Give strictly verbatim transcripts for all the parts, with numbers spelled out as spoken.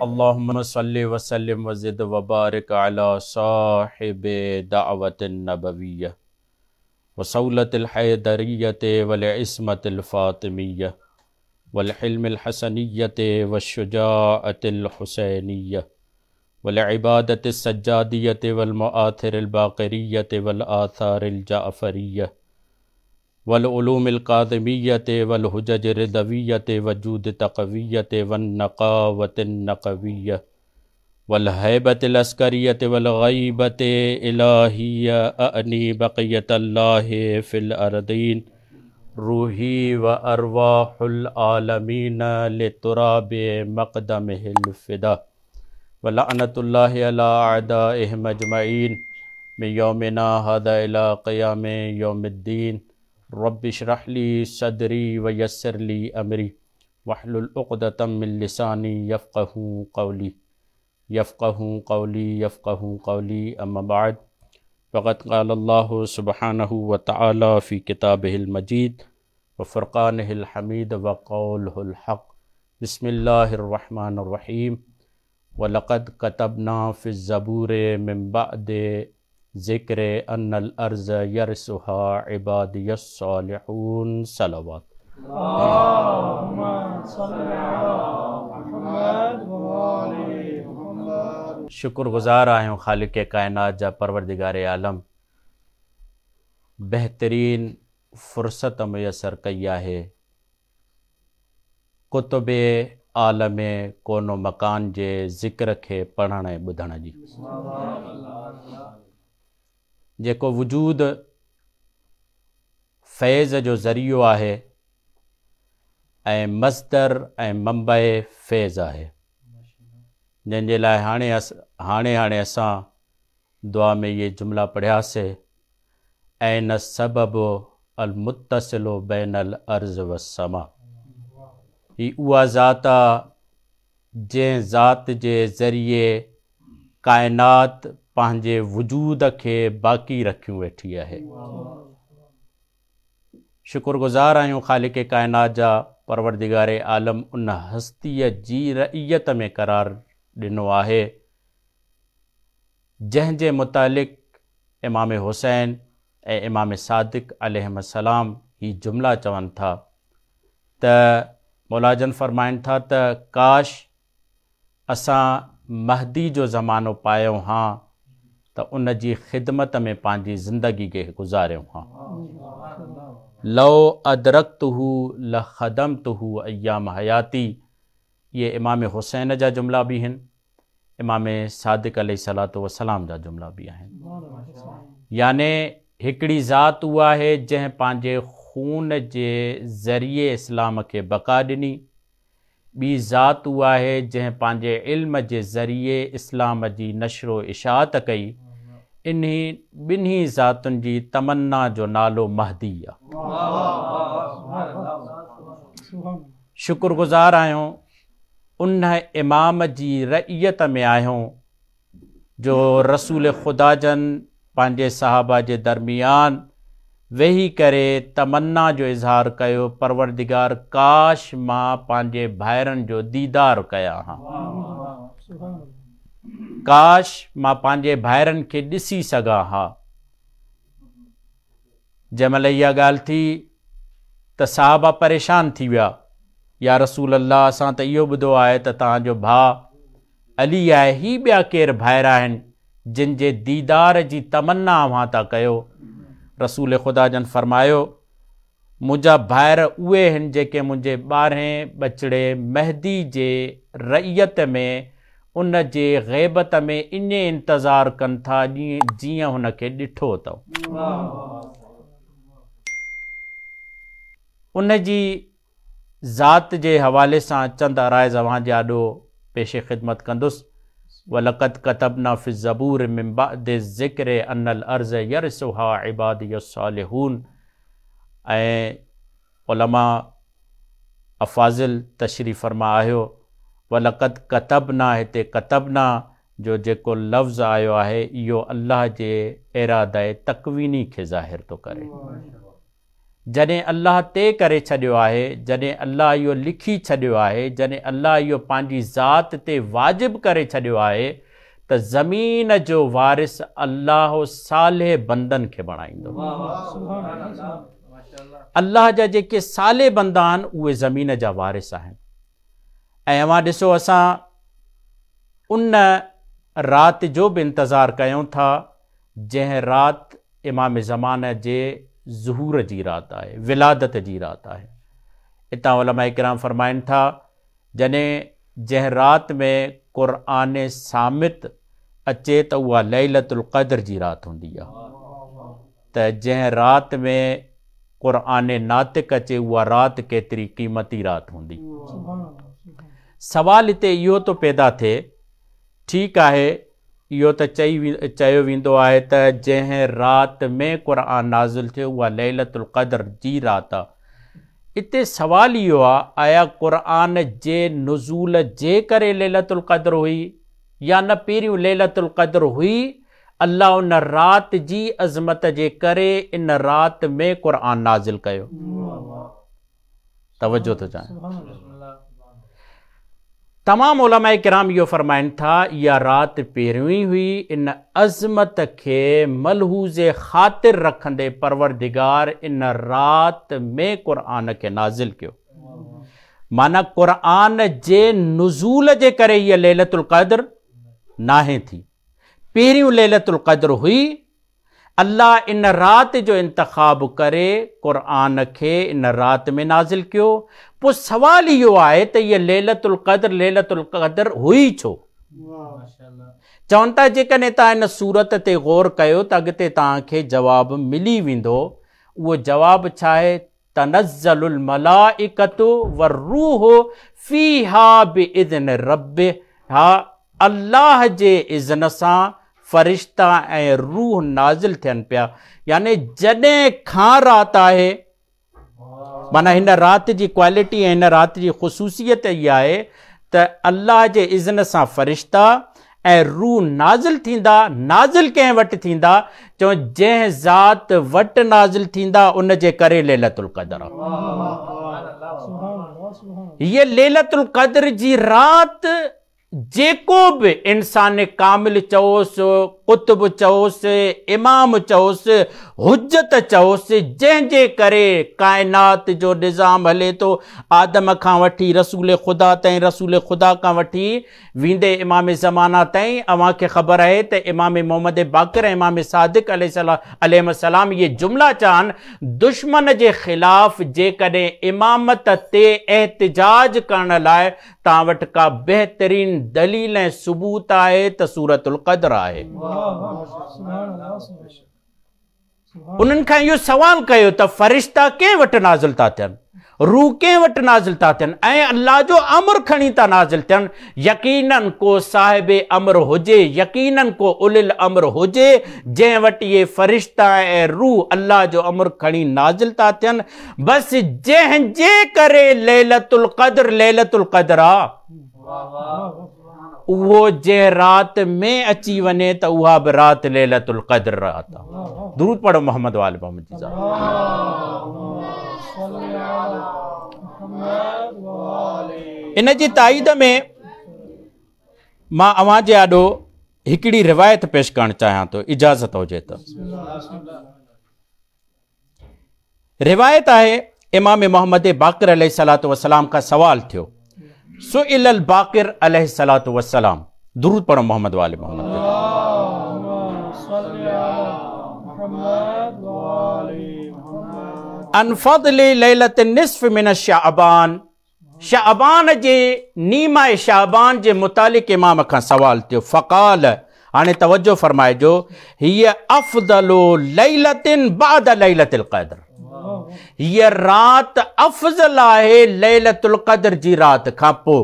अल्लाहुम्मा सल्लि व सल्लिम व ज़िद व बारिक अला साहिबि दअवतिन नबविय्यह व सौलतिल हैदरिय्यति वल इस्मतिल फातिमिय्यह वल हिल्मिल हसनिय्यति व शुजाअतिल हुसैनिय्यह वल इबादतिस सज्जादियति वल मुआथिरिल बाक़िरियति वल आथारिल जाफ़रिय्यह वल उलूमिल काज़िमिय्यति वल हुज्जज रिज़विय्यति वजूद तक़विय्यति वन नक़ावतिन नक़विय्यह वल हैबतिल अस्करियति वल ग़ैबति इलाहिय्या अनी बक़ियतल्लाहि फ़िल अर्दीन रूही व अरवाहुल आलमीन लितुराबि मक़दमिहिल फ़िदा व लअनतुल्लाहि अला अअदाइहिम अजमईन मिन यौमिना हाज़ा इला क़ियामि यौमिद्दीन रब्बि इश्रह ली सदरी व यस्सिर ली अमरी वहलुल उक़दतम मिन लिसानी यफ़क़हू क़ौली यफ़क़हू क़ौली यफ़क़हू क़ौली अम्मा बअद फ़क़द क़ाल अल्लाहु सुब्हानहु व तआला फ़ी किताबिहिल मजीद व फ़ुरक़ानिहिल हमीद व क़ौलिहिल हक़ बिस्मिल्लाहिर रहमानिर रहीम व लक़द कतबना फ़िज़ ज़बूरि मिन बअदि ज़िक्र अन्नल अर्ज़ यरसुहा इबादियस सालिहून सलवात। शुक्रगुज़ार आहियूं ख़ालिक़ कायनात जा परवरदिगार आलम बहितरीन फ़ुर्सत मुयसर कई आहे कुतुब आलम कोनो मकान जे ज़िक्र खे पढ़ण ऐं ॿुधण जी, जेको वजूद फैज़ जो ज़रियो आहे ऐं मस्दर ऐं मंबए फैज़ आहे, जंहिंजे लाइ हाणे अस हाणे हाणे असां दुआ में ये जुमला पढ़ियासीं ऐं न सबबु अल मुत्तसिलु बैनल अर्ज़ व समा। ही उहा ज़ात आहे जंहिं ज़ात जे ज़रिए काइनात पंहिंजे वजूद खे बाक़ी रखियूं वेठी आहे। शुक्रगुज़ार आहियूं ख़ालिक़ काइनात जा परवरदिगार आलम उन हस्तीअ जी रइयत में करार ॾिनो आहे जंहिंजे मुतालिक़ इमाम हुसैन ऐं इमाम सादिक़ अलैहिस्सलाम ही जुमला चवनि था त मौलाजन फ़रमाइनि था त काश असां महदी जो ज़मानो पायूं हा त उन जी ख़िदमत में पंहिंजी ज़िंदगी खे गुज़ारियूं हा। लो अदरकतहू लख़दमतहू अय्याम हयाती, ये इमाम हुसैन जा जुमला बि आहिनि, इमाम सादिक़ अलैहिस्सलातु वस्सलाम जा जुमला बि आहिनि। याने हिकिड़ी ज़ात उहा आहे जंहिं पंहिंजे खून जे ज़रिए इस्लाम खे बका ॾिनी, ॿी ज़ात उहा आहे जंहिं पंहिंजे इल्म जे ज़रिए इस्लाम जी नशरो इशाअत कई। इन्ही ॿिन्ही ज़ातुनि जी तमन्ना जो नालो महदी आहे। शुक्रगुज़ार आहियूं उन इमाम जी रइयत में आहियूं जो रसूल ख़ुदा जन पंहिंजे सहाबा जे दरमियान वेही करे तमन्ना जो इज़हार कयो, परवरदिगार काश मां पंहिंजे भाइरनि जो दीदार कया हा, काश मां पंहिंजे भाइरनि खे ॾिसी सघां हा। जंहिंमहिल इहा ॻाल्हि थी त सहाबा परेशान थी विया, या रसूल अल्लाह असां त इहो ॿुधो आहे त तव्हांजो भाउ अली आहे, ही ॿिया केरु भाइर आहिनि जिन जे दीदार जी तमन्ना अव्हां था कयो। रसूल ख़ुदा जन फरमायो मुंहिंजा भाइर उहे आहिनि जेके मुंहिंजे ॿारहें ॿचिड़े महदी जे रइयत में उन जे ग़ैबत में इन इंतज़ारु कनि था जीअं जीअं हुन खे ॾिठो अथव। उन जी ज़ात जे हवाले सां चंद अराइज़ अव्हां जे आॾो पेश ख़िदमत कंदुसि। वलक़द कतबना फ़िज़ ज़बूर मिन बअदि ज़िक्र अन्नल अर्ज़ यरसुहा इबादियस सालिहून। ऐं उलमा अफ़ाज़िल तशरीफ़ फरमा आहियो वलक़द कतबना, हिते कतबना जो जेको लफ़्ज़ आयो आहे इहो अल्लाह जे इरादे तकवीनी खे ज़ाहिर थो करे। जॾहिं अल्लाह तय करे छॾियो आहे, जॾहिं अल्लाह इहो लिखी छॾियो आहे, जॾहिं अल्लाह इहो पंहिंजी ज़ात ते वाजिबु करे छॾियो आहे त ज़मीन जो वारिस अल्लाह सालेह बंदनि खे बणाईंदो। अल्लाह जा जेके साले बंदा आहिनि उहे ज़मीन जा वारिस आहिनि। ऐं अवां ॾिसो, असां उन राति जो बि इंतज़ारु कयूं था जंहिं राति इमाम ज़माने जे ज़ुहूर जी राति आहे, विलादत जी राति आहे। हितां उलमा इकराम फरमाइनि था जॾहिं जंहिं राति में क़ुरान सामित अचे त उहा लैलतुल क़द्र जी राति हूंदी आहे, त जंहिं राति में क़ुरान नातिक अचे उहा राति केतिरी क़ीमती राति हूंदी। सवाल हिते इहो थो पैदा थिए, ठीकु आहे इहो त चई चयो वेंदो आहे त जंहिं राति में क़ुरान नाज़िल थियो उहा लैलतुल क़द्र जी राति आहे। हिते सवाल इहो आहे, आया क़ुरान जे नुज़ूल जे करे लैलतुल क़द्र हुई या न पहिरियों लैलतुल क़द्र हुई? अल्लाह उन राति जी अज़मत जे करे इन राति में क़ुरान नाज़िल कयो। तवज्जो थो चाहियां। तमामु उलमा किराम इहो फरमाइनि था इहा राति पहिरियों ई हुई। इन अज़मत खे मलहूज़े ख़ातिर रखंदे परवरदिगार इन राति में क़ुरान खे नाज़िल कयो। माना क़ुरान जे नुज़ूल जे करे इहा लैलतुल क़द्र नाहे थी, पहिरियों लैलतुल क़द्र हुई। अल्लाह इन राति जो इंतख़ाब करे क़ुरान खे इन राति में नाज़िल कयो। पोइ सवाल इहो आहे त इहा लैलतुल क़द्र लैलतुल क़द्र हुई छो? चवनि था जेकॾहिं तव्हां इन सूरत ते गौर कयो त अॻिते तव्हांखे जवाबु मिली वेंदो। उहो जवाबु छा आहे? तनज़्ज़लुल मलाइकतु वरूहु फ़ीहा बिइज़्नि रब्बिहा। अल्लाह जे इज़्न सां फ़रिश्ता ऐं रूह नाज़िल थियनि पिया। यानी जॾहिं खां राति आहे, माना हिन राति जी क्वालिटी ऐं हिन राति जी ख़ुसूसियत इहा आहे त अल्लाह जे इज़्न सां फ़रिश्ता ऐं रूह नाज़िल थींदा। नाज़िल कंहिं वटि थींदा? चओ जंहिं ज़ात वटि नाज़िल थींदा उन जे करे लैलतुल क़द्र आहे। हीअ लैलतुल क़द्र जी राति जेको बि इंसान कामिल चओसि, कुतुब चओसि, इमाम चओसि, हुज्जत चओसि, जंहिंजे करे काइनात जो निज़ाम हले थो, आदम खां वठी रसूल ख़ुदा ताईं, रसूल ख़ुदा खां वठी वेंदे इमाम ज़माना ताईं। अव्हांखे ख़बर आहे त इमाम मोहम्मद बाक़िर ऐं इमाम सादिक अलैहिस्सलाम इहे जुमिला चवनि, दुश्मन जे ख़िलाफ़ जेकॾहिं इमामत ते एहतिजाज करण लाइ तव्हां वटि का बहितरीन दलील ऐं सबूत आहे त सूरतुल क़द्र आहे। उन्हनि खां इहो सवाल कयो त फ़रिश्ता कंहिं वटि नाज़िल था थियनि, रूह कंहिं वटि नाज़िल था थियनि ऐं अल्लाह जो अमर खणी था नाज़िल थियनि। यकीनन को साहिब अमर हुजे, यकीनन को उलिल अमर हुजे जंहिं वटि इहे फ़रिश्ता ऐं रूह अल्लाह जो अमर खणी नाज़िल था थियनि। बसि जंहिंजे करे लैलतुल क़द्र लैलतुल क़द्र आहे, उहो जंहिं राति में अची वञे त उहा बि राति लैलतुल क़द्र राति आहे। दुरूद पढ़ो मोहम्मद वाले मोहम्मद जी साहब। इन जी ताईद में मां अवां जे आॾो हिकिड़ी रिवायत पेश करणु चाहियां थो, इजाज़त हुजे त। रिवायत आहे इमाम मोहम्मद बाक़िर अलैहिस्सलातु वस्सलाम का सवाल थियो। सुइलल बाक़िर अलैहिस्सलातु वस्सलाम। दुरूद पढ़ो मोहम्मद वाले मोहम्मद। अन फ़ज़्लि लैलतिन निस्फ़ मिन शाअबान। शाअबान जे नीमा शाअबान जे मुतालिक़ इमाम खां सवाल थियो। फ़क़ाल, हाणे तवज्जो फरमाइजो, हिय अफ़ज़लु लैलतिन बाद लैलतिल क़द्र। हीअ राति अफ़ज़ल आहे लैलतुल क़द्र जी राति खां पोइ।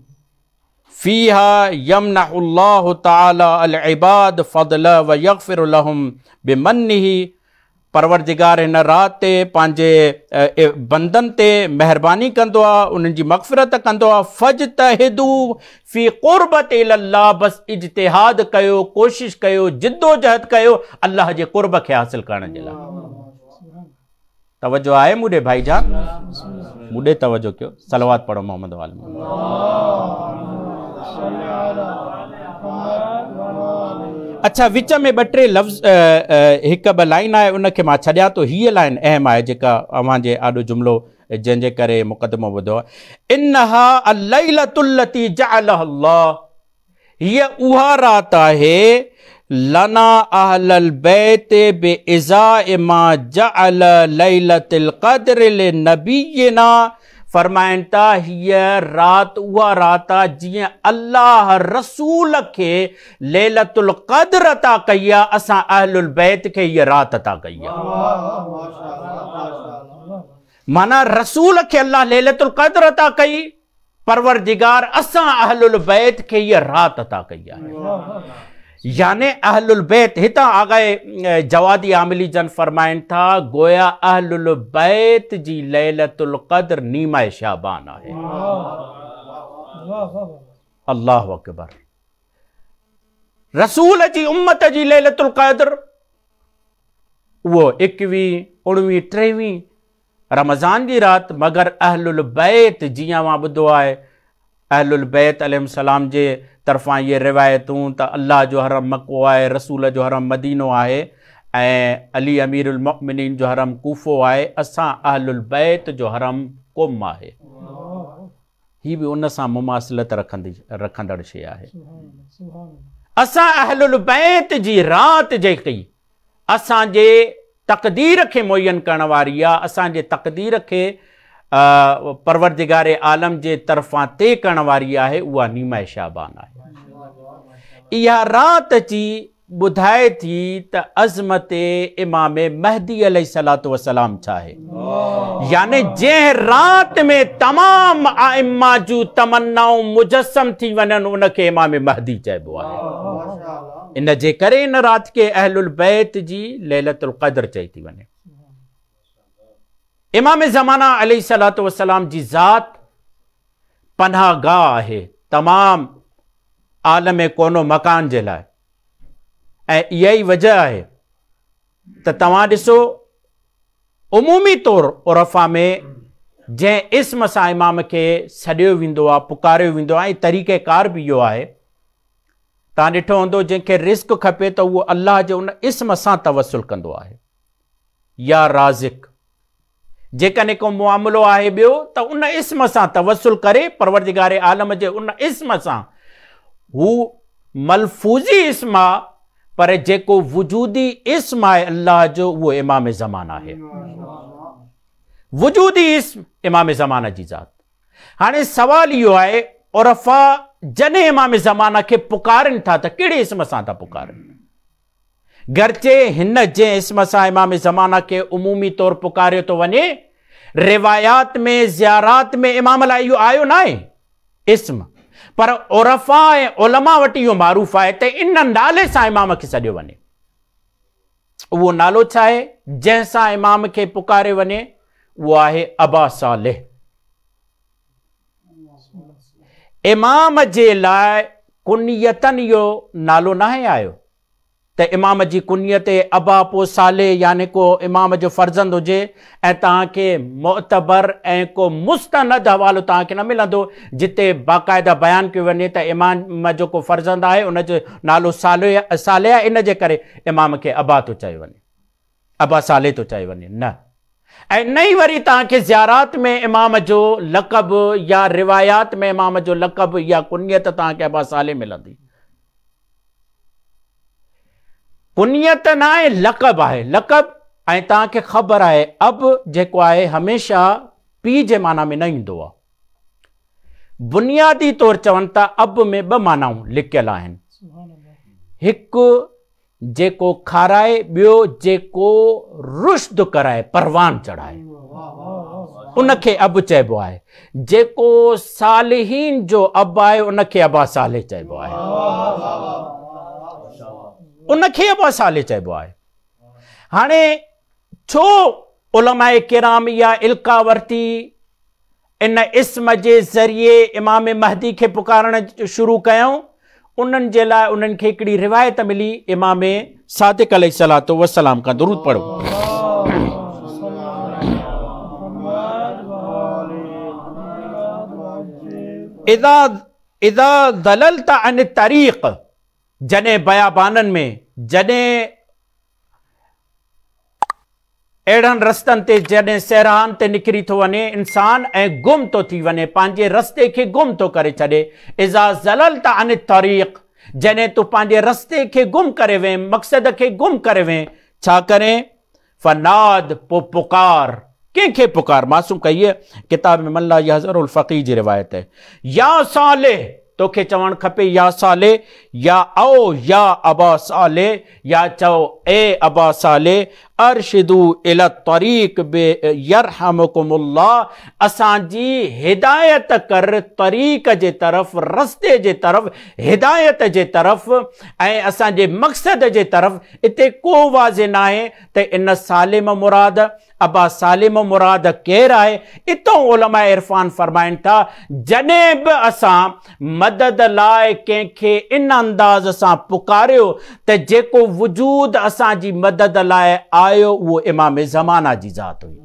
फ़ीहा यमनहुल्लाहु तआला अल इबाद फ़ज़ला व यग़फ़िरु लहुम बिमन्निही। परवरदिगार हिन राति ते पंहिंजे बंदनि ते महिरबानी कंदो आहे, उन्हनि जी मग़फ़िरत कंदो आहे। फ़ज्तहिदू फ़ी क़ुर्बत इलल्लाह। बसि इज्तिहाद कयो, कोशिश कयो, जिद्दोजहद कयो अल्लाह जे क़ुर्ब खे हासिल करण जे लाइ। तवज्जो आहे मूॾे भाईजान? मूॾे तवज्जो कयो, सलवात पढ़ो मोहम्मद वाले में। अच्छा, विच में ॿ टे लफ़्ज़ हिकु ॿ लाइन आहे, उनखे मां छॾियां थो। हीअ लाइन अहम आहे जेका अव्हांजे आॾो जुमिलो जंहिंजे करे मुक़दमो ॿुधो आहे। इन्नहा अल-लैलतुल्लती जअलहा अल्लाह, हीअ उहा रात आहे लना अहलल बैत बिइज़ाए मा जअल लैलतुल क़द्र लिनबियना, फरमाइनि था हीअ रात उहा रात आहे जीअं अल्लाह रसूल खे लैलतुल क़द्र अता कई आहे, असां अहलुल बैत खे हीअ रात अता कई आहे। माना रसूल खे अल्लाह लैलतुल क़द्र अता कई, परवरदिगार असां अहलुल बैत खे हीअ रात अता कई आहे। याने अहलुल बैत, हितां आगाए जवादी आमिली जन फरमाइनि था गोया अहलुल बैत जी लैलतुल क़द्र नीमा शाबान आहे। अल्लाह अकबर। रसूल जी उम्मत जी लैलतुल क़द्र उहो एकवीह उणिवीह टेवीह रमज़ान जी रात, मगर अहलुल बैत जीअं मां ॿुधो आहे अहलुल बैत अलैहिस्सलाम जे तरफ़ां ये रिवायतूं त अल्लाह जो हरम मक्को आहे, रसूल जो हरम मदीनो आहे ऐं अली अमीरुल मुमिनीन जो हरम कूफो आहे, असां अहलुल बैत जो हरम कुम आहे। ही बि उन सां मुमासिलत रखंदी रखंदड़ शइ आहे। असां अहलुल बैत जी रात जेकी असांजे तक़दीर खे मुयन करण वारी आहे, असांजे तक़दीर खे परवरदिगारे आलम जे तरफ़ां तय करण वारी आहे, उहा नीमा शाबान आहे। इहा रात जी ॿुधाए थी त अज़मत इमाम महदी अलैहिस्सलातु वस्सलाम छा आहे। याने जंहिं रात में तमाम आइम्मा जूं तमन्नाऊं मुजस्सम थी वञनि उनखे इमाम महदी चइबो आहे। इन जे करे इन रात खे अहलुल बैत जी लैलतुल क़द्र चई थी वञे। इमाम ज़माना अलैहिस्सलातु वस्सलाम जी ज़ात पनाह गाह आहे तमाम आलम कोनो मकान जे लाइ, ऐं इहा ई वजह आहे त तव्हां ॾिसो उमूमी तौर उरफ़ा में जंहिं इस्म सां इमाम खे सॾियो वेंदो आहे, पुकारियो वेंदो आहे, ऐं तरीक़ेकार बि इहो आहे। तव्हां ॾिठो हूंदो जंहिंखे रिस्क खपे त उहो अल्लाह जे उन इस्म सां तवसुल कंदो आहे, या राज़िक। जेकॾहिं को मुआमिलो आहे ॿियो त उन इस्म सां तवसुल करे, परवरदिगारे आलम जे उन इस्म सां, हू मलफूज़ी इस्म आहे पर जेको वजूदी इस्म आहे अल्लाह जो उहो इमाम ज़माना आहे। वजूदी इस्म इमाम ज़माना जी ज़ात। हाणे सवाल इहो आहे उरफ़ा जॾहिं इमाम ज़माना खे पुकारनि था त कहिड़े इस्म सां था पुकारनि? गरचे हिन जे इस्म सां इमाम ज़माना खे उमूमी तौर पुकारियो थो वञे, रिवायात में ज़ियारात में इमाम लाइ इहो आयो न आहे इस्म, पर उरफ़ा ऐं उलमा वटि इहो मारूफ़ आहे त इन नाले सां इमाम खे सॾियो वञे। उहो नालो छा आहे जंहिंसां इमाम खे पुकारे वञे? उहो आहे अबा सालेह। इमाम जे लाइ कुनियतन इहो नालो न आहे आयो त इमाम जी कुनियत अबा पोइ साले, यानी को इमाम जो फर्ज़ंद हुजे ऐं तव्हांखे मुअतबर ऐं को मुस्तनद हवालो तव्हांखे न मिलंदो जिते बाक़ाइदा बयानु कयो वञे त इमाम जो को फर्ज़ंद आहे उनजो नालो साले साले आहे, इन जे करे इमाम खे अबा थो चए वञे, अबा साले थो चए वञे न। ऐं नई वरी तव्हांखे ज़ियारात में इमाम जो लक़ब या रिवायात में इमाम जो लक़ब या कुनियत तव्हांखे अबा साले मिलंदी। कुनियत न आहे, लक़ब आहे। लक़ब ऐं तव्हांखे ख़बर आहे अब जेको आहे हमेशह पीउ जे माना में न ईंदो आहे। बुनियादी तौर चवनि था अब में ॿ मानाऊं लिकियल आहिनि, हिकु जेको खाराए, ॿियो जेको रुश्द कराए, परवान चढ़ाए, उनखे अब चइबो आहे। जेको सालिहीन जो अब आहे उनखे अबा साले चइबो आहे, उनखे अबा साले चइबो आहे। हाणे छो उलमाए किराम या इल्का वरती इन इस्म जे ज़रिए इमाम महदी खे पुकारण शुरू कयूं? उन्हनि जे लाइ उन्हनि खे हिकिड़ी रिवायत मिली इमाम सादिक अलैहिस्सलातु वस्सलाम खां। दुरूद पढ़ो। इदा इदा दललत अन तरीक़, जॾहिं बयाबाननि में, जॾहिं अहिड़नि रस्तनि ते, जॾहिं सैरान ते निकिरी थो वञे इंसान ऐं गुम थो थी वञे, पंहिंजे रस्ते खे गुम थो करे छॾे। इज़ा ज़ललत अन तरीक़, जॾहिं तूं पंहिंजे रस्ते खे गुम करे वें, मक़सद खे गुम करे वें, छा करें? फनाद, पोइ पुकार। कंहिंखे पुकार? मासूम कहिए किताब में मल्ला यहज़रुल फ़क़ीह जी रिवायत है, या साले, तोखे चवणु खपे या साले, या ओ या अबा साले, या चओ ए अबा साले, अरशिदू इला तरीक़ बे यरहमुकुमुल्लाह, असांजी हिदायत कर तरीक़ जे तरफ़, रस्ते जे तरफ़, हिदायत जे तरफ़ ऐं असांजे मक़सद जे तरफ़। इते को वाज़े न आहे त इन सालिम मुराद, अबा सालिम मुराद केरु आहे। इतो उलमा इरफान फरमाइनि था, जॾहिं बि असां मदद लाइ कंहिंखे इन अंदाज़ सां पुकारियो त जेको वजूद असांजी मदद लाइ आयो उहो इमाम ज़माना जी ज़ात हुई।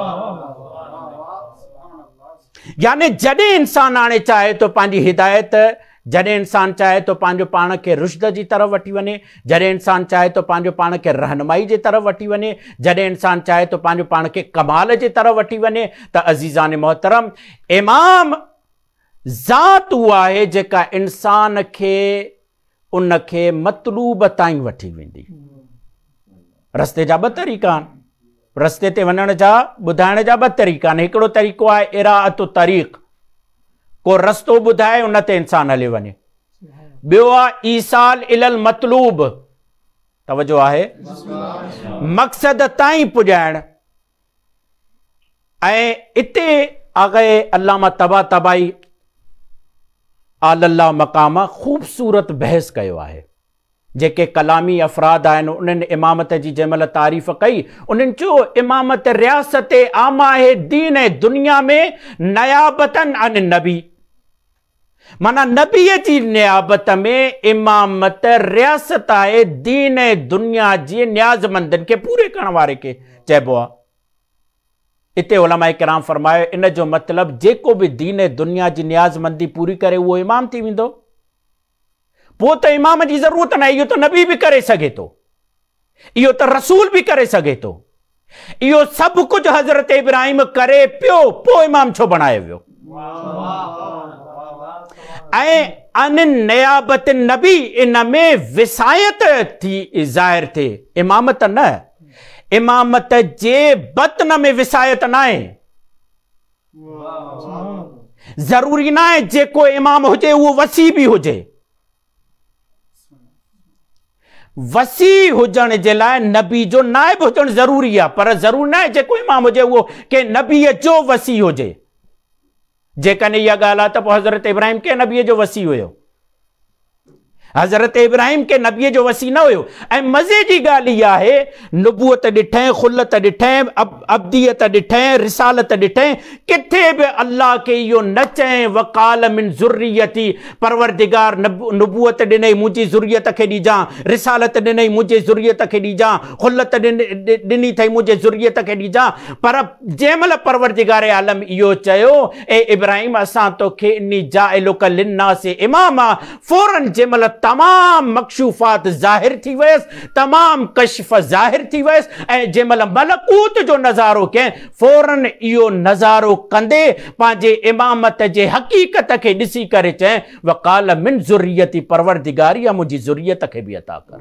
यानी जॾहिं इंसान हाणे चाहे तो पंहिंजी हिदायत, जॾहिं इंसान चाहे तो पंहिंजो पाण खे रुश्द जी तरफ़ वठी वञे, जॾहिं इंसान चाहे तो पंहिंजो पाण खे रहनुमाई जे तरफ़ वठी वञे, जॾहिं इंसान चाहे तो पंहिंजो पाण खे कमाल जे तरफ़ वठी वञे, त अज़ीज़ान मोहतरम, इमाम ज़ात उहा आहे जेका इंसान खे उन खे मतलूब ताईं वठी वेंदी। रस्ते जा ॿ तरीक़ा आहिनि, रस्ते ते वञण जा, ॿुधाइण जा ॿ तरीक़ा आहिनि। हिकिड़ो तरीक़ो आहे इराअत तरीक़, को रस्तो ॿुधाए उन ते इंसान हली वञे। ॿियो आहे ईसाल इलल मतलूब, तवजो आहे, मक़सद ताईं पुॼाइण। ऐं इते आगे अल्लामा तबा तबाई आलल्लाह मक़ाम ख़ूबसूरत बहस कयो आहे। जेके कलामी अफ़राद आहिनि उन्हनि इमामत जी जंहिं महिल तारीफ़ कई, उन्हनि चयो इमामत रियासत आमा आहे दीन ऐं दुनिया में नयाबतन अन नबी, माना नबीअ जी नियाबत में इमामत रियासत आहे दीन ऐं दुनिया जी न्याज़मंदनि खे पूरे करण वारे खे चइबो आहे। इते उलमा किराम फरमायो, इन जो मतिलबु जेको बि दीन ऐं दुनिया जी न्याज़मंदी पूरी करे उहो इमाम थी वेंदो। पोइ त इमाम जी ज़रूरत न आहे, इहो त नबी बि करे सघे थो, इहो त रसूल बि करे सघे थो, इहो सभु कुझु हज़रत इब्राहिम करे पियो, पोइ इमाम छो बणायो वियो? ऐं अन नियाबत नबी, इन में विसायत थी ज़ाहिर थिए, इमामत न। इमामत जे बतन में विसायत न आहे। ज़रूरी न आहे जेको इमाम हुजे उहो वसी बि हुजे। वसी हुजण जे लाइ नबी जो नाइब हुजणु ज़रूरी आहे, पर ज़रूरी न आहे जेको इमाम हुजे उहो के नबीअ जो वसी हुजे। जेकॾहिं इहा ॻाल्हि आहे त पोइ हज़रत इब्राहिम के नबीअ जो वसी हुयो? हज़रत इब्राहिम के नबीअ जो वसी न हुयो। ऐं मज़े जी ॻाल्हि इहा आहे, नुबूअत ॾिठे, खुलत ॾिठे, अब अब्दियत ॾिठे, रिसालत ॾिठे, किथे बि अल्लाह खे इहो न चए वकाल मिन ज़ुर्रियती, परवरदिगार नुबूअत ॾिनई मुंहिंजी ज़ुर्रियत खे ॾिजां, रिसालत ॾिनई मुंहिंजे ज़ुर्रियत खे ॾिजां, खुलत ॾिनी अथई मुंहिंजे ज़ुर्रियत खे ॾिजां। पर जंहिं महिल परवरदिगार आलम इहो चयो, ए इब्राहिम असां तोखे इन्नी जाइलुक लिन्नास इमामा, फौरन जंहिं महिल तमाम मकशूफात ज़ाहिर थी वयसि, तमाम कशिफ ज़ाहिर थी वयसि, ऐं जंहिं महिल मलकूत जो नज़ारो कयईं, फौरन इहो नज़ारो कंदे पंहिंजे इमामत जे हक़ीक़त खे ॾिसी करे चए वकाल मिन ज़ुर्रियती, परवरदिगार या मुंहिंजी ज़ुर्रियत खे बि अता कर।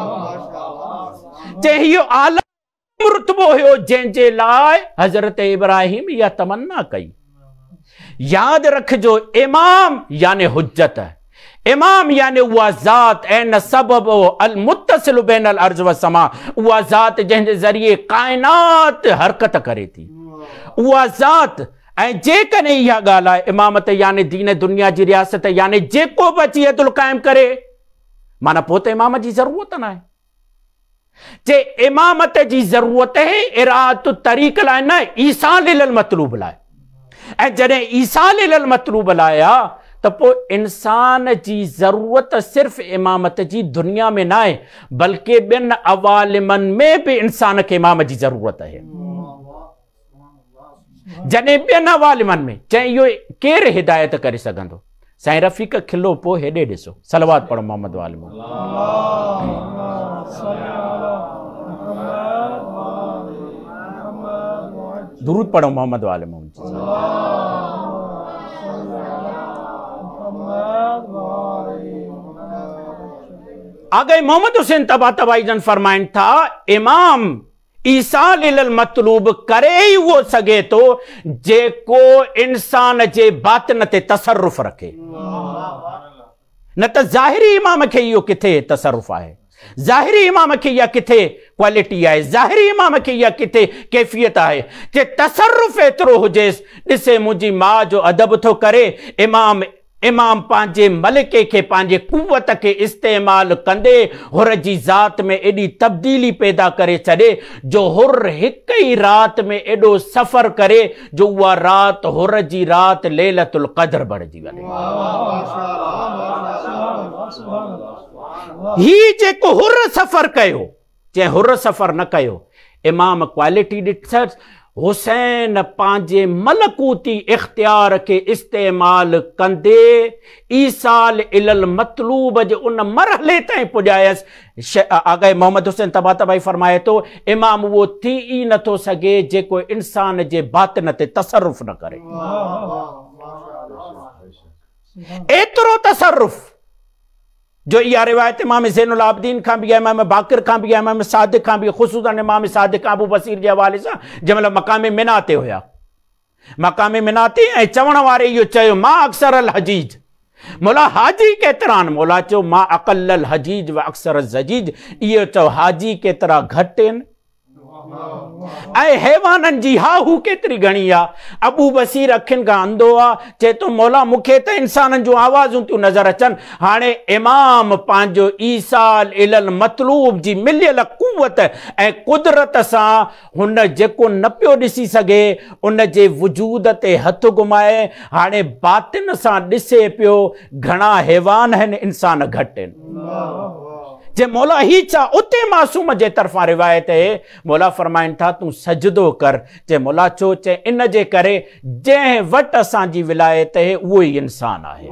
चए इहो आला रुतबो हुयो जंहिंजे लाइ हज़रत इब्राहिम इहा तमन्ना कई। यादि रखिजो, इमाम यानी हुज्जत, इमाम यानी उहा ज़ात ऐं सबब अल मुत्तसिल बैन अल अर्ज़ व समा, उहा ज़ात जंहिंजे ज़रिए काइनात हरकत करे थी, उहा ज़ात। ऐं जेकॾहिं इहा ॻाल्हि आहे इमामत यानी दीन दुनिया जी रियासत, यानी जेको बि अची अदुल क़ाइम करे, माना पोइ त इमाम जी ज़रूरत न आहे। जे इमामत जी ज़रूरत है इराअत तरीक़ लाइ न, ईसाल इलल मतलूब लाइ। ऐं जॾहिं ईसाल इलल मतलूब लाइ आहे त पोइ इंसान जी ज़रूरत सिर्फ़ इमामत जी दुनिया में न आहे, बल्कि ॿियनि अवालिमनि में बि इंसान खे इमाम जी ज़रूरत आहे। जॾहिं ॿियनि अवालिमनि में चए इहो केरु हिदायत करे सघंदो? साईं रफ़ीक खिलो पोइ हेॾे ॾिसो, सलवात पढ़ो मोहम्मद वाले मोहम्मद। दुरूद पढ़ो मोहम्मद वाले मोहम्मद। आगे मोहम्मद हुसैन तबातबाईजन फरमाइन था, इमाम ईसाल इलल मतलूब करे ही वो सघे तो जेको इंसान जे बातिन ते तसर्रुफ रखे, न त ज़ाहिरी इमाम खे इहो किथे तसर्रुफ आहे, ज़ाहिरी इमाम खे इहा किथे क्वालिटी आहे, ज़ाहिरी इमाम खे इहा किथे कैफ़ियत आहे जे तसर्रुफ एतिरो हुजेसि। ॾिसे मुंहिंजी माउ जो अदब थो करे, इमाम इमाम पंहिंजे मलिके खे पंहिंजे कुवत खे इस्तेमाल कंदे हुर जी ज़ात में एॾी तब्दीली पैदा करे छॾे जो हुर हिक ई रात में एॾो सफ़र करे जो उहा राति हुर जी राति लैलतुल क़द्र बणिजी वञे। ही जेको हुर सफ़र कयो, जंहिं हुर सफ़र न कयो, इमाम क्वालिटी ॾिठसि, हुसैन पंहिंजे मलकूती इख्तियार के इस्तेमाल कंदे ईसाल इलल मतलूब जे उन मरहले ताईं पुॼायसि। आगे मोहम्मद हुसैन तबातबाई फरमाए थो, इमाम उहो थी ई नथो सघे जेको इंसान जे बातिन ते तसर्रुफ न करे। एतिरो तसर्रुफ जो इहा रिवायत इमाम ज़ैनुल आबिदीन खां बि आहे, इमाम बाक़िर खां बि आहे, इमाम सादिक खां बि, ख़ुसूसन इमाम सादिक अबू बसीर जे हवाले सां जंहिं महिल मक़ाम मिना ते हुया, मक़ाम मिना ते, ऐं चवण वारे इहो चयो, मां अक्सर अल हजीज, मौला हाजी केतिरा आहिनि? मौला चयो, मां अक़ल अल हजीज व अक्सर ज़जीज, इहो चयो हाजी केतिरा घटि आहिनि ऐं हैवाननि जी हा हू केतिरी घणी आहे। अबू बसीर अखियुनि खां अंधो आहे, चए थो मौला मूंखे त इंसाननि जूं आवाज़ूं थियूं नज़र अचनि। हाणे इमाम पंहिंजो ईसाल इलल मतलूब जी मिलियल कुवत ऐं कुदरत सां हुन जेको न पियो ॾिसी सघे उन जे वजूद ते हथु घुमाए हाणे बातिन सां ॾिसे पियो घणा हैवान आहिनि, इंसान घटि आहिनि। जे मौला ही छा? उते मासूम जे तरफ़ां रिवायत है, मौला फरमाइनि था तूं सजदो कर। जे मौला छो? चे इन जे करे जंहिं वटि असांजी विलायत है उहो ई इंसान आहे,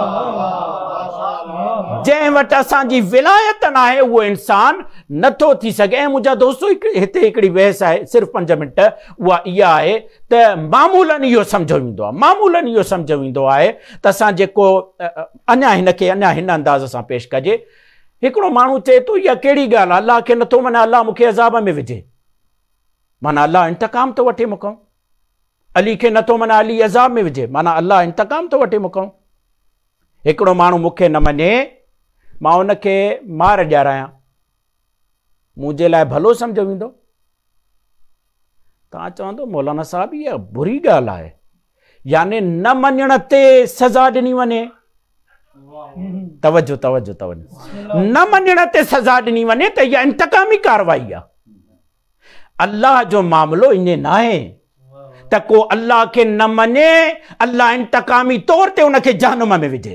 जंहिं वटि असांजी विलायत न आहे उहो इंसान नथो थी सघे। ऐं मुंहिंजा दोस्तो हिते हिकिड़ी बहस आहे, सिर्फ़ु पंज मिंट, उहा इहा आहे त मामूलन इहो सम्झो ईंदो आहे, मामूलन इहो सम्झो ईंदो आहे त असां जेको अञा हिनखे अञा हिन अंदाज़ सां पेश कजे। हिकिड़ो माण्हू चए थो इहा कहिड़ी ॻाल्हि आहे, अलाह खे नथो मञे, अलाह मूंखे अज़ाब में विझे, माना अलाह इंतकाम थो वठे मूंखां। अली खे नथो मञे, अली अज़ाब में विझे, माना अलाह इंतकाम थो वठे मूंखां। हिकिड़ो माण्हू मूंखे न मञे, मां उनखे मार ॾियारायां, मुंहिंजे लाइ भलो सम्झो वेंदो? तव्हां चवंदो मौलाना साहब इहा बुरी ॻाल्हि आहे, यानी न मञण ते सज़ा ॾिनी वञे। तवजो तवजो तवजो न मञण ते सज़ा ॾिनी वञे त इहा इंतकामी कार्रवाई आहे। अल्लाह जो मामलो ईअं न आहे त को अल्लाह खे न मञे, अल्लाह इंतकामी तौर ते उनखे जहनुम में विझे।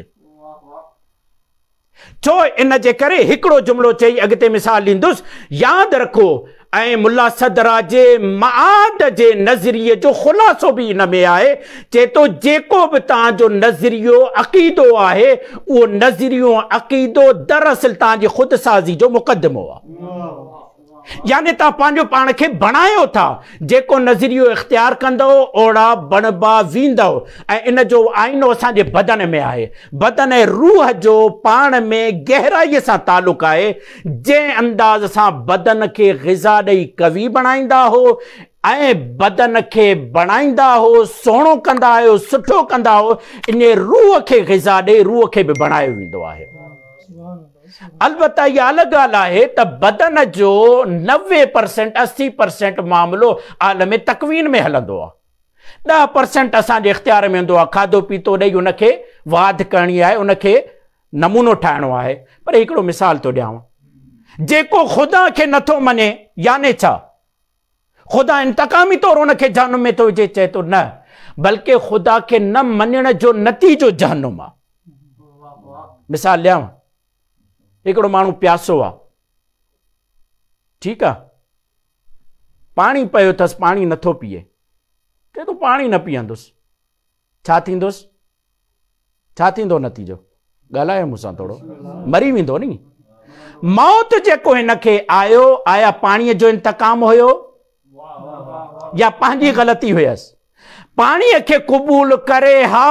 छो? इन जे करे हिकिड़ो जुमिलो चई अॻिते मिसाल ॾींदुसि, यादि रखो। ऐं मुल्ला सदरा जे मआद जे नज़रिए जो ख़ुलासो बि इन में आहे, चए थो जेको बि तव्हांजो नज़रियो अक़ीदो आहे उहो नज़रियो अक़ीदो दरअसल तव्हांजी ख़ुदसाज़ी जो मुक़दमो आहे, यानी तव्हां पंहिंजो पाण खे बणायो था। जेको नज़रियो इख़्तियार कंदो ओड़ा बणबा वींदव। ऐं इन जो आईनो असांजे बदन में आहे, बदन ऐं रूह जो पाण में गहराईअ सां तालुक़ आहे। जंहिं अंदाज़ सां बदन खे ग़िज़ा ॾेई कवी बणाईंदा हो ऐं बदन खे बणाईंदा हो, सुहिणो कंदा आहियो, सुठो कंदा हो, इन रूह खे ग़िज़ा ॾेई रूह खे बि बणायो वेंदो आहे। अलबत्ता इहा अलॻि ॻाल्हि आहे त बदन जो नवे परसेंट असी परसेंट मामिलो आलम तकवीन में हलंदो आहे, ॾह परसेंट असांजे इख़्तियार में हूंदो आहे। खाधो पीतो ॾेई उनखे वाध करणी आहे, उनखे नमूनो ठाहिणो आहे। पर हिकिड़ो मिसाल थो ॾियांव, जेको ख़ुदा खे नथो मञे, याने छा? ख़ुदा इंतकामी तौरु उनखे जहनुम में थो विझे? चए थो न, बल्कि ख़ुदा खे न मञण जो नतीजो जहनुम आहे। मिसाल ॾियांव, हिकिड़ो माण्हू प्यासो आहे, ठीकु आहे, पाणी पियो अथसि, पाणी नथो पीए, चए थो पाणी न पीअंदुसि, छा थींदुसि? छा थींदो नतीजो? ॻाल्हायो मूंसां थोरो, मरी वेंदो नी। मौत जेको हिनखे आयो, आया पाणीअ जो इंतकाम हुयो या पंहिंजी ग़लती हुयसि? पाणीअ खे क़बूल करे हा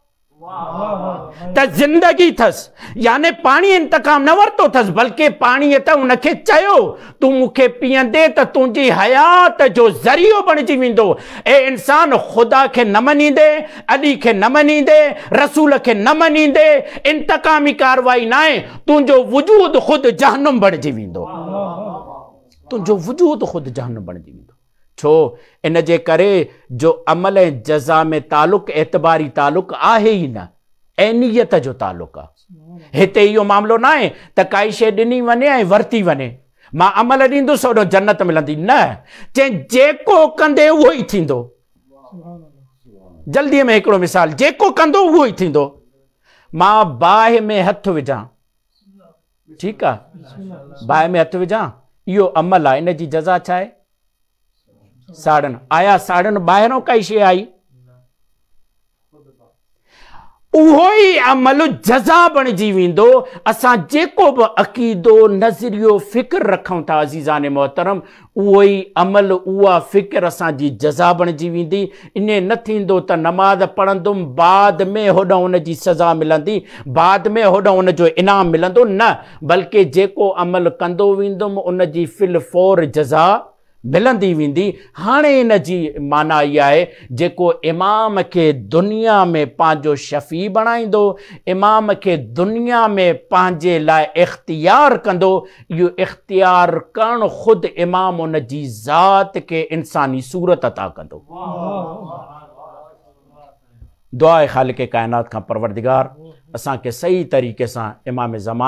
त ज़िंदगी अथसि, यानी पाणी इंतकाम न वरितो अथसि, बल्कि पाणीअ त उनखे चयो तूं मूंखे पीअंदे त तुंहिंजी हयात जो ज़रियो बणिजी वेंदो। ए इंसान, ख़ुदा खे न मञींदे, अली खे न मञींदे, रसूल खे न मञींदे, इंतकामी कारवाई न आहे, तुंहिंजो वजूद ख़ुदि जहन्नुम बणिजी वेंदो। तुंहिंजो वजूद ख़ुदि जहन्नुम बणिजी वेंदो। छो? इन जे करे जो अमल ऐं जज़ा में तालुक़ एतबारी तालुक़ आहे ई न, ऐनियत जो तालुक़ आहे। हिते इहो मामिलो न आहे त काई शइ ॾिनी वञे ऐं वरिती वञे, मां अमल ॾींदुसि ओॾो जन्नत मिलंदी, न। चई जेको कंदे उहो ई थींदो। जल्दीअ में हिकिड़ो मिसाल, जेको कंदो उहो ई थींदो। मां बाहि में हथु विझां, ठीकु आहे, बाहि में हथु विझां, इहो अमल आहे, इन जी जज़ा छा आहे? साड़न। आया साड़न ॿाहिरों काई शइ आई? उहो ई अमल जज़ा बणिजी वेंदो। असां जेको बि अक़ीदो, नज़रियो, फ़िक्र रखूं था अज़ीज़ान मोहतरम, उहो ई अमल, उहा फ़िक्र असांजी जज़ा बणिजी वेंदी। इन न थींदो त नमाज़ पढ़ंदुमि, बाद में होॾां उन जी सज़ा मिलंदी, बाद में होॾां उन जो इनाम मिलंदो, न। बल्कि जेको अमल कंदो वेंदुमि उन जी फिल फौर जज़ा मिलंदी वेंदी। हाणे इन जी माना इहा आहे, जेको इमाम खे दुनिया में पंहिंजो शफ़ी बणाईंदो, इमाम खे दुनिया में पंहिंजे लाइ इख़्तियार कंदो, इहो इख़्तियार करणु ख़ुदि इमाम उन जी ज़ात खे इंसानी सूरत अता कंदो। दुआ आहे ख़ालिक़ काइनात खां, परवरदिगार असांखे सही तरीक़े सां इमाम ज़मान